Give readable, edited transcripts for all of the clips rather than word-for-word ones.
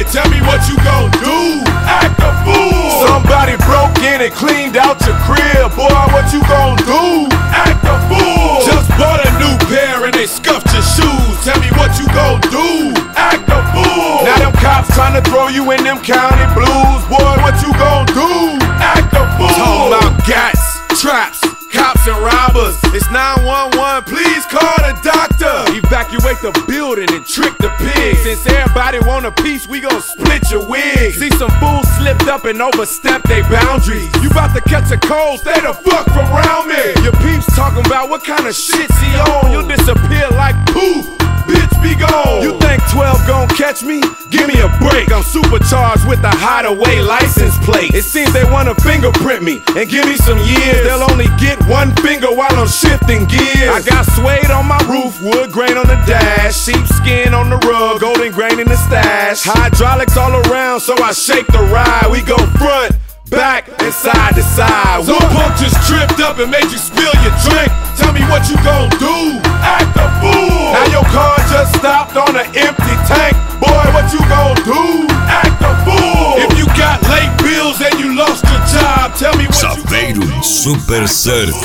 here, tell me what you gon' do. Act a fool. Somebody broke in and cleaned out your crib. Boy, what you gon' do? Act a fool. Just bought a new pair and they scuffed your shoes. Tell me what you gon' do. Act a fool. Now them cops tryna throw you in them county blues. Boy, what you gon' do? Act a fool. Talking about gats, traps, cops and robbers. It's 911, please call the doctor. Evacuate the building and trick the pigs. Since everybody want a piece, we gon' split your wig. See some fools slipped up and overstepped their boundaries. You bout to catch a cold, stay the fuck from around me. Your peeps talking about what kind of shit's he on. You'll disappear like poof. Bitch, be gone. You think 12 gon' catch me? Give me a break. I'm supercharged with a hideaway license plate. It seems they wanna fingerprint me and give me some years. They'll only get one finger while I'm shifting gears. I got suede on my roof, wood grain on the dash, sheepskin on the rug, golden grain in the stash. Hydraulics all around, so I shake the ride. We go front, back, and side to side. Some punk just tripped up and made you spill your drink. Tell me what you gon' do. Act a fool. Now your car just stopped on an empty tank. Boy, what you gon' do? Act a fool. If you got late bills and you lost your job, tell me what Saveiro you gon' do. Super Surf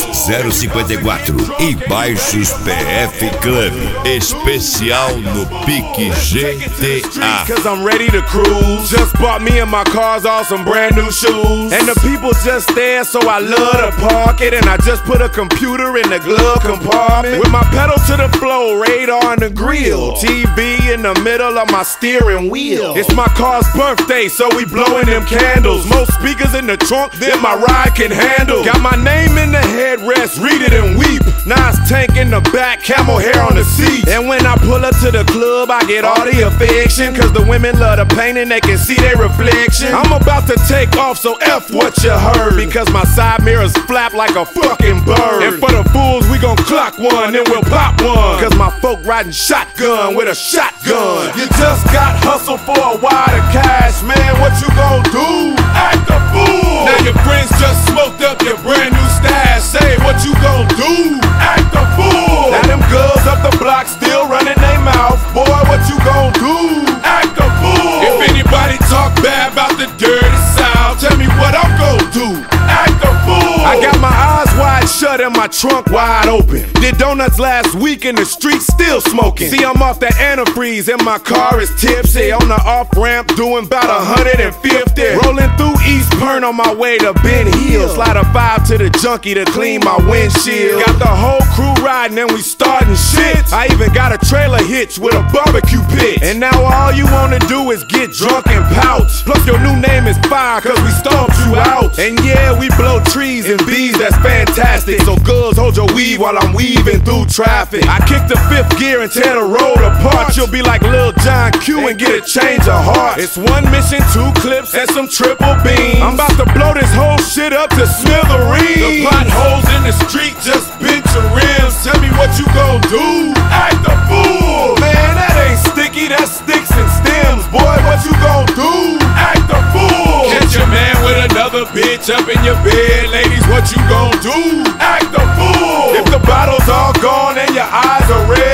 054 e Baixos PF Club. Especial no Pique GTA. Cause I'm ready to cruise. Just bought me and my cars all some brand new shoes. And the people just there, so I love to park it. And I just put a computer in the glove compartment. With my pedal to the floor, radar in the grill, TV in the middle of my steering wheel. It's my car's birthday, so we blowing them candles. Most speakers in the trunk than my ride can handle. Got my name in the headrest, read it and weep. Nice tank in the back, camel hair on the seat. And when I pull up to the club, I get all the affection. Cause the women love the paint and they can see their reflection. I'm about to take off, so F what you heard. Because my side mirrors flap like a fucking bird. And for the fools, we gon' clock one, then we'll pop one. Cause my folk riding shotgun with a shotgun. You just got hustled for a wad of cash, man, what you gon' do? Act a fool. Now your friends just smoked up your brand new stash. Say what you gon' do? Act a fool. Now them girls up the block still running their mouth. Boy, what you gon' do? Act a fool. If anybody talk bad about the dirty South, tell me what I'm gon' do. Act a fool. I got my eyes wide shut and my trunk wide open. Did donuts last week in the street, still smoking. See, I'm off that antifreeze and my car is tipsy. On the off-ramp doing about 150. Rolling through East Pern on my way to Ben Hill. Slide a 5 to the junkie to clean my windshield. Got the whole crew riding and we starting shit. I even got a trailer hitch with a barbecue pit. And now all you wanna do is get drunk and pout. Plus your new name is Fire cause we stomped you out. And yeah, we blow trees and bees, that's fantastic. So girls, hold your weave while I'm weaving through traffic. I kick the fifth gear and tear the road apart. You'll be like Lil John Q and get a change of heart. It's one mission, 2 clips, and some triple beams. I'm about to blow this whole shit up to smithereens. The potholes in the street just bent your rims. Tell me what you gon' do? Act a fool. Man, that ain't sticky, that's sticks and stems. Boy, what you gon' do? Act a fool. Catch your man with another bitch up in your bed. Ladies, what you gon' do? Act a fool. If the bottle's all gone and your eyes are red,